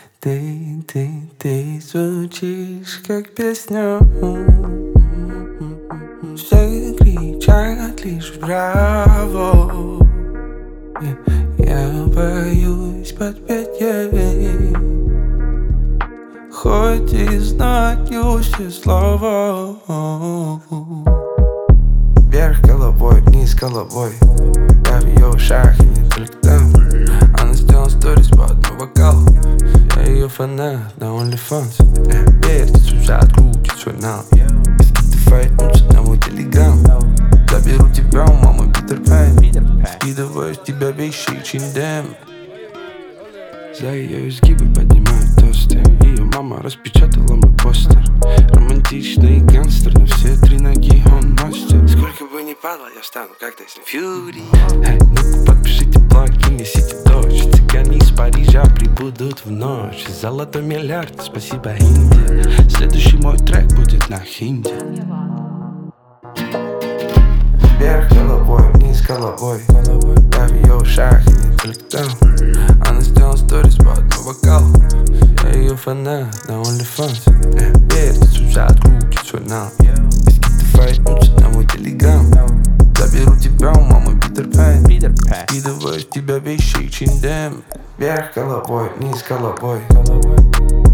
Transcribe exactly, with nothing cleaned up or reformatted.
Ты, ты, ты звучишь как песня. Все кричат лишь браво. Я боюсь подпеть ей, хоть и знаю все слова. Вверх головой, вниз головой. Я в ее ушах и не только там. Она сделала сторис по одному вокалу. Я ее фанат на OnlyFans. э, Верьте, слушай, открутит свой нал. Скидывай на мой телеграм. Заберу тебя у мамы Питер Пен. Скидываю с тебя вещи и чиндем. За ее изгибы поднимают тосты. Ее мама распечатала мой постер. Романтичный гангстер, на все три ноги он мастер. Сколько бы ни падал, я встану, как Тайсон Фьюри. Эй, ну подпишите блог и несите дождь. Цыгане из Парижа прибудут в ночь. Золотой миллиард, спасибо Индии. Следующий мой трек будет на хинди. Вверх головой, вниз головой. Я в ее ушах и не только там. Она сделала сторис по одному вокалу. Я ее фанат на OnlyFans. э, Верьте, слушай, открутит свой нал. Скидывай на мой телеграм. Заберу тебя у мамы Питер Пен. Скидываю с тебя вещи и чиндем. Вверх головой, вниз головой.